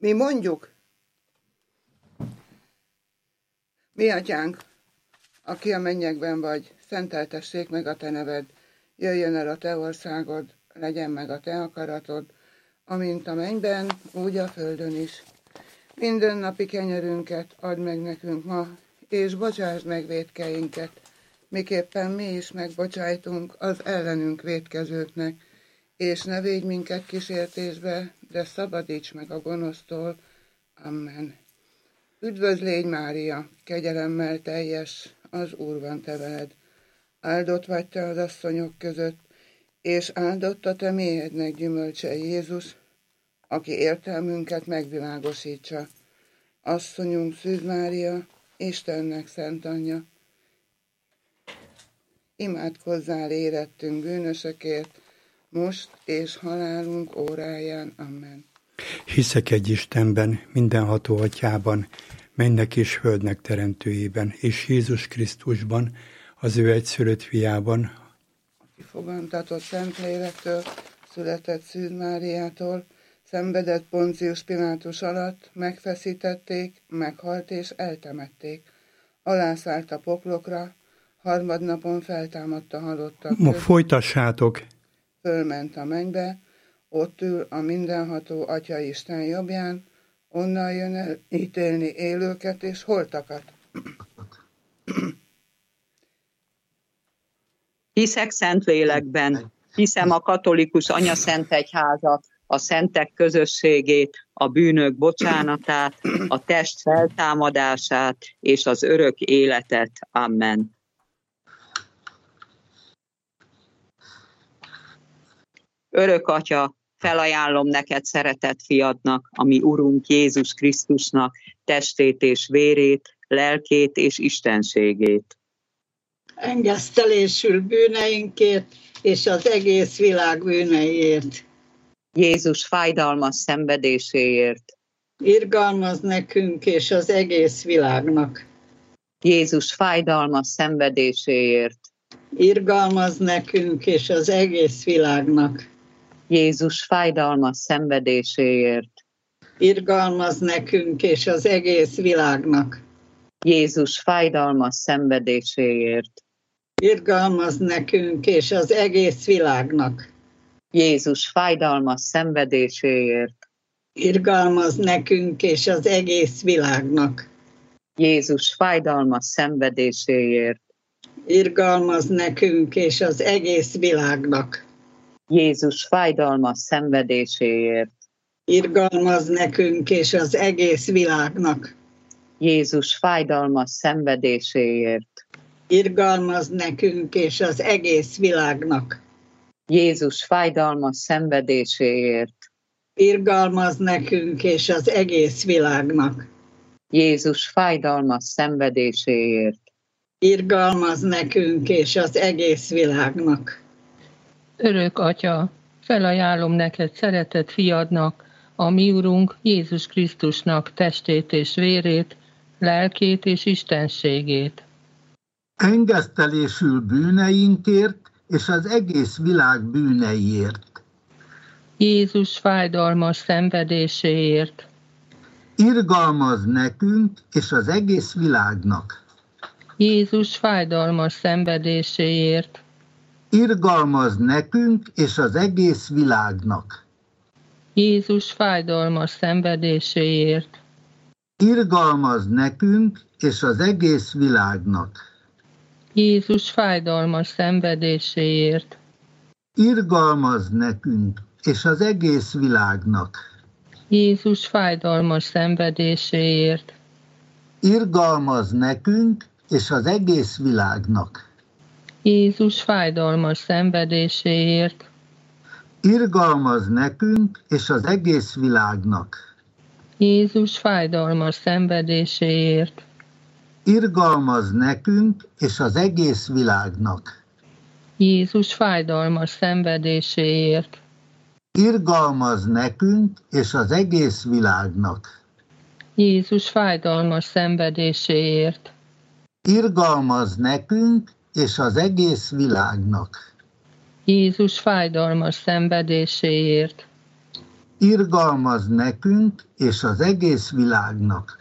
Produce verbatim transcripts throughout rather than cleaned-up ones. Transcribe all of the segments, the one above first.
Mi mondjuk, mi atyánk, aki a mennyekben vagy, szenteltessék meg a te neved, jöjjön el a te országod, legyen meg a te akaratod, amint a mennyben, úgy a földön is. Minden napi kenyerünket add meg nekünk ma, és bocsásd meg vétkeinket, miképpen mi is megbocsájtunk az ellenünk vétkezőknek, és ne védj minket kísértésbe, de szabadíts meg a gonosztól. Amen. Üdvözl légy, Mária, kegyelemmel teljes, az Úr van te veled. Áldott vagy te az asszonyok között, és áldott a te méhednek gyümölcse Jézus, aki értelmünket megvilágosítsa. Asszonyunk Szűz Mária, Istennek szent anyja, imádkozzál érettünk bűnösökért, most és halálunk óráján. Amen. Hiszek egy Istenben, mindenható Atyában, mennek és földnek teremtőjében, és Jézus Krisztusban, az ő egyszülött fiában, aki fogantatott Szentlélektől, született Szűz Máriától, szenvedett Poncius Pilátus alatt, megfeszítették, meghalt és eltemették. Alászállt a poklokra, harmadnapon feltámadt a halottak Ma folytassátok. Fölment a mennybe, ott ül a mindenható Atya Isten jobbján, onnan jön el ítélni élőket és holtakat. Hiszek Szentlélekben, hiszem a katolikus anyaszentegyházat, a szentek közösségét, a bűnök bocsánatát, a test feltámadását és az örök életet. Amen. Örök Atya, felajánlom neked szeretett fiadnak, a mi Urunk Jézus Krisztusnak, testét és vérét, lelkét és istenségét. Engesztelésül bűneinkért és az egész világ bűneiért. Jézus fájdalmas szenvedéséért. Irgalmaz nekünk és az egész világnak. Jézus fájdalmas szenvedéséért. Irgalmaz nekünk és az egész világnak. Jézus fájdalmas szenvedéséért. Irgalmaz nekünk és az egész világnak. Jézus fájdalmas szenvedéséért. Irgalmaz nekünk és az egész világnak. Jézus fájdalmas szenvedéséért. Irgalmaz nekünk és az egész világnak. Jézus fájdalmas szenvedéséért. Irgalmaz nekünk és az egész világnak. Jézus fájdalmas szenvedéséért. Irgalmaz nekünk és az egész világnak. Jézus fájdalmas szenvedéséért. Irgalmaz nekünk és az egész világnak. Jézus fájdalmas szenvedéséért. Irgalmaz nekünk és az egész világnak. Jézus fájdalmas szenvedéséért. Irgalmaz nekünk és az egész világnak. Örök Atya, felajánlom neked szeretett fiadnak, a mi Urunk Jézus Krisztusnak testét és vérét, lelkét és istenségét. Engesztelésül bűneinkért és az egész világ bűneiért. Jézus fájdalmas szenvedéséért. Irgalmaz nekünk és az egész világnak. Jézus fájdalmas szenvedéséért. Irgalmaz nekünk és az egész világnak. Jézus fájdalmas szenvedéséért. Irgalmaz nekünk és az egész világnak. Jézus fájdalmas szenvedéséért. Irgalmaz nekünk és az egész világnak. Jézus fájdalmas szenvedéséért. Irgalmaz nekünk és az egész világnak. Jézus fájdalmas szenvedéséért. Irgalmaz nekünk és az egész világnak. Jézus fájdalmas szenvedéséért. Irgalmaz nekünk és az egész világnak. Jézus fájdalmas szenvedéséért. Irgalmaz nekünk és az egész világnak. Jézus fájdalmas szenvedéséért. Irgalmaz nekünk és az egész világnak. Jézus fájdalmas szenvedéséért. irgalmaz nekünk és az egész világnak.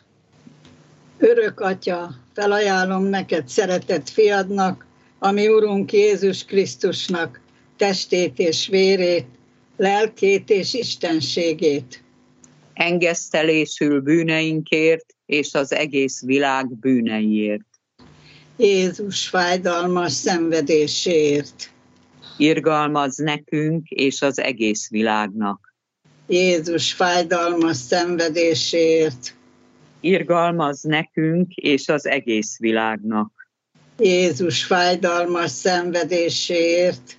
Örök Atya, felajánlom neked szeretett fiadnak, a mi Urunk Jézus Krisztusnak testét és vérét, lelkét és istenségét. Engesztelésül bűneinkért és az egész világ bűneiért. Jézus fájdalmas szenvedéséért. Irgalmaz nekünk és az egész világnak. Jézus fájdalmas szenvedéséért. Irgalmaz nekünk és az egész világnak. Jézus fájdalmas szenvedéséért.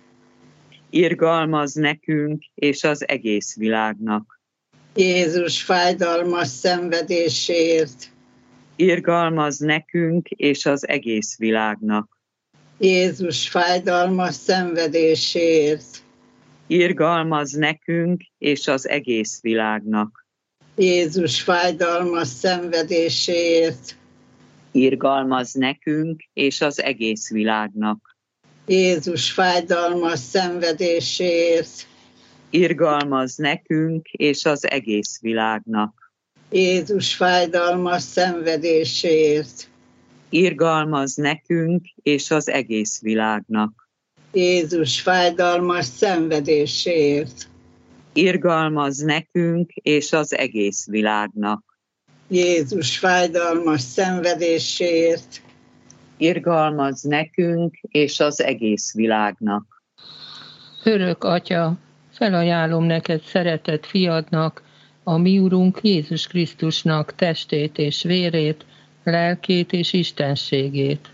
Irgalmaz nekünk és az egész világnak. Jézus fájdalmas szenvedéséért. Irgalmaz nekünk és az egész világnak. Jézus fájdalmas szenvedéséért. Irgalmaz nekünk és az egész világnak. Jézus fájdalmas szenvedéséért. Irgalmaz nekünk és az egész világnak. Jézus fájdalmas szenvedéséért. Irgalmaz nekünk és az egész világnak. Jézus fájdalmas szenvedéséért. Irgalmaz nekünk és az egész világnak. Jézus fájdalmas szenvedéséért. Irgalmaz nekünk és az egész világnak. Jézus fájdalmas szenvedéséért. Irgalmaz nekünk és az egész világnak. Örök Atya, felajánlom neked szeretett fiadnak, a mi Urunk Jézus Krisztusnak testét és vérét, lelkét és istenségét.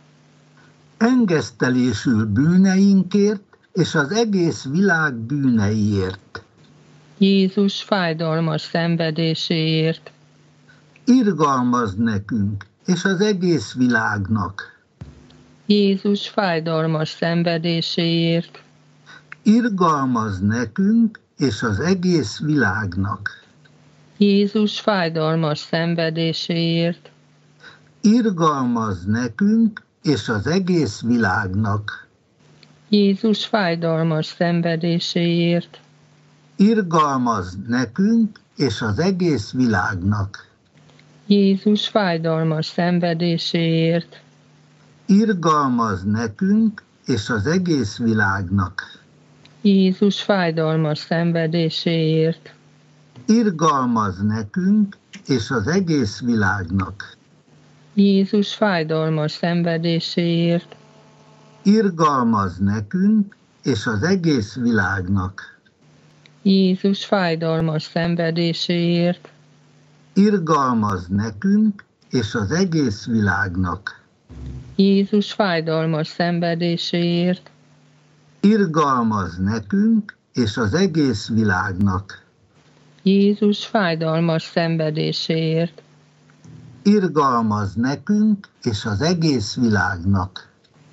Engesztelésül bűneinkért és az egész világ bűneiért. Jézus fájdalmas szenvedéséért. Irgalmaz nekünk és az egész világnak. Jézus fájdalmas szenvedéséért. Irgalmaz nekünk és az egész világnak. Jézus fájdalmas szenvedéséért. Irgalmaz nekünk és az egész világnak. Jézus fájdalmas szenvedéséért. Irgalmaz nekünk és az egész világnak. Jézus fájdalmas szenvedéséért. Irgalmaz nekünk és az egész világnak. Jézus fájdalmas szenvedéséért. Irgalmaz nekünk és az egész világnak. Jézus fájdalmas szenvedéséért. Irgalmaz nekünk és az egész világnak. Jézus fájdalmas szenvedéséért. Irgalmaz nekünk és az egész világnak. Jézus fájdalmas szenvedéséért. Irgalmaz nekünk és az egész világnak. Jézus fájdalmas szenvedéséért. Irgalmaz nekünk és az egész világnak.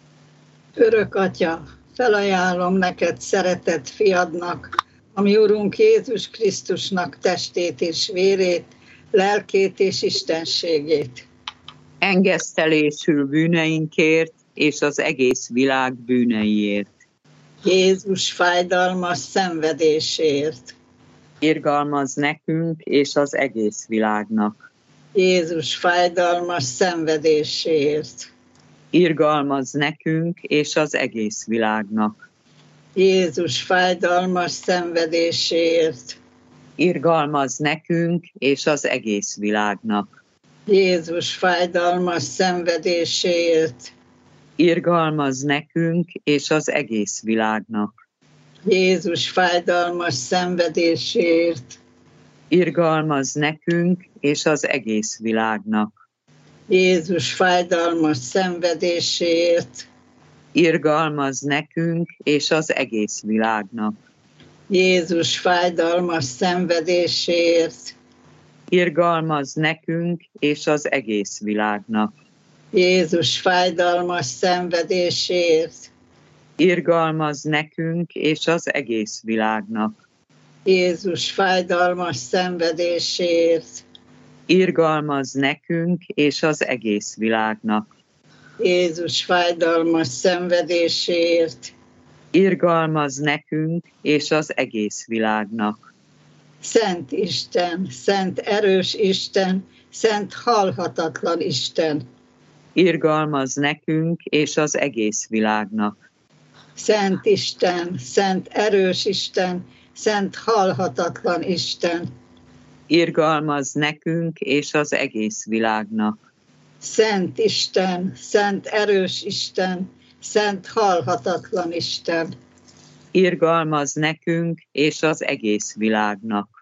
Örök Atya, felajánlom neked szeretett fiadnak, a mi Urunk Jézus Krisztusnak testét és vérét, lelkét és istenségét. Engesztelésül bűneinkért és az egész világ bűneiért. Jézus fájdalmas szenvedéséért. Irgalmaz nekünk és az egész világnak. Jézus fájdalmas szenvedéséért. Irgalmaz nekünk és az egész világnak. Jézus fájdalmas szenvedéséért. Irgalmaz nekünk és az egész világnak. Jézus fájdalmas szenvedéséért. Irgalmaz nekünk és az egész világnak. Jézus fájdalmas szenvedéséért. Irgalmaz nekünk és az egész világnak. Jézus fájdalmas szenvedéséért. Irgalmaz nekünk és az egész világnak. Jézus fájdalmas szenvedéséért. Irgalmaz nekünk és az egész világnak. Jézus fájdalmas szenvedéséért. Irgalmaz nekünk és az egész világnak. Jézus fájdalmas szenvedéséért. Irgalmaz nekünk és az egész világnak. Jézus fájdalmas szenvedéséért. Irgalmaz nekünk és az egész világnak. Szent Isten, szent erős Isten, szent halhatatlan Isten. Irgalmazz nekünk és az egész világnak. Szent Isten, szent erős Isten, szent halhatatlan Isten. Irgalmazz nekünk és az egész világnak. Szent Isten, szent erős Isten, szent halhatatlan Isten. Irgalmazz nekünk és az egész világnak.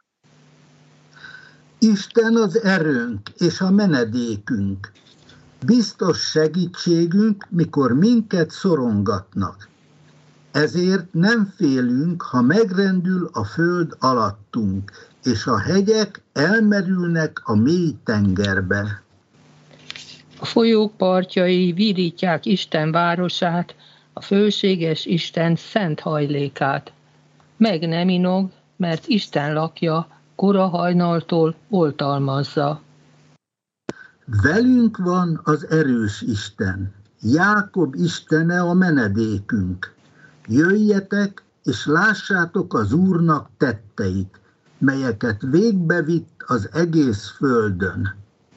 Isten az erőnk és a menedékünk, biztos segítségünk, mikor minket szorongatnak. Ezért nem félünk, ha megrendül a föld alattunk, és a hegyek elmerülnek a mély tengerbe. A folyók partjai virítják Isten városát, a fölséges Isten szent hajlékát. Meg nem inog, mert Isten lakja, kora hajnaltól oltalmazza. Velünk van az erős Isten, Jákob Istene a menedékünk. Jöjjetek, és lássátok az Úrnak tetteit, melyeket végbevitt az egész földön.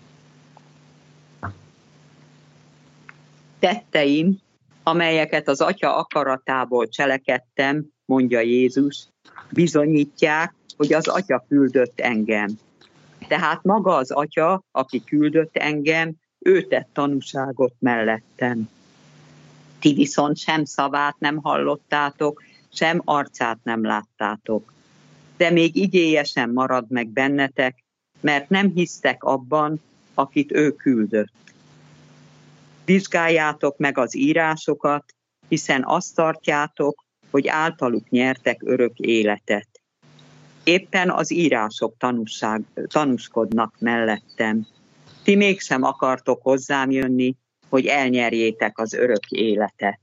Tetteim, amelyeket az Atya akaratából cselekedtem, mondja Jézus, bizonyítják, hogy az Atya küldött engem. Tehát maga az Atya, aki küldött engem, ő tett tanúságot mellettem. Ti viszont sem szavát nem hallottátok, sem arcát nem láttátok. De még igéje sem marad meg bennetek, mert nem hisztek abban, akit ő küldött. Vizsgáljátok meg az írásokat, hiszen azt tartjátok, hogy általuk nyertek örök életet. Éppen az írások tanúság, tanúskodnak mellettem. Ti mégsem akartok hozzám jönni, hogy elnyerjétek az örök életet.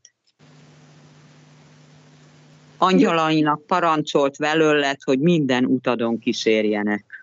Angyalainak parancsolt velőled, hogy minden utadon kísérjenek.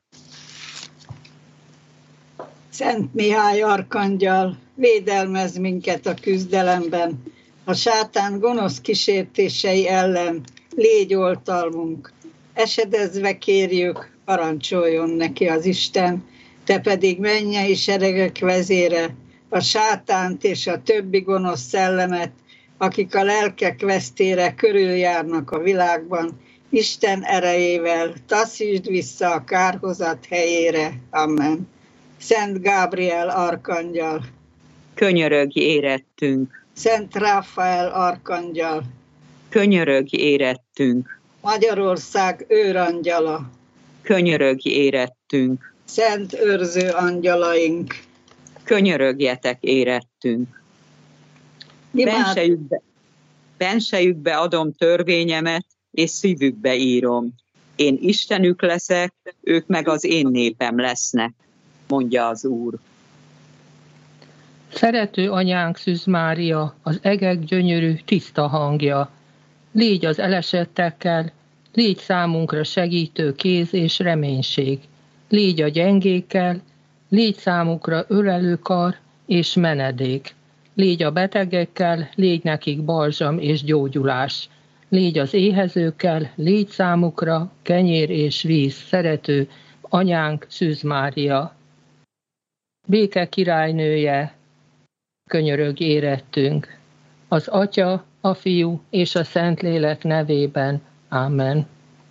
Szent Mihály arkangyal, védelmezz minket a küzdelemben, a sátán gonosz kísértései ellen, légy oltalmunk. Esedezve kérjük, parancsoljon neki az Isten, te pedig mennyei seregek vezére, a sátánt és a többi gonosz szellemet, akik a lelkek vesztére körüljárnak a világban, Isten erejével taszítsd vissza a kárhozat helyére. Amen. Szent Gábriel arkangyal, Könyörögj érettünk. Szent Ráfael arkangyal, Könyörögj érettünk. Magyarország őrangyala, Könyörögj érettünk. Szent őrző angyalaink, Könyörögjetek érettünk. Bensejükbe, bensejükbe adom törvényemet, és szívükbe írom. Én Istenük leszek, ők meg az én népem lesznek, mondja az Úr. Szerető anyánk Szűz Mária, az egek gyönyörű, tiszta hangja. Légy az elesettekkel, légy számunkra segítő kéz és reménység. Légy a gyengékkel, légy számukra ölelő kar és menedék. Légy a betegekkel, légy nekik balzsam és gyógyulás. Légy az éhezőkkel, légy számukra kenyér és víz, szerető anyánk Szűz Mária. Béke királynője, könyörögj érettünk. Az Atya, a Fiú és a Szentlélek nevében. Ámen.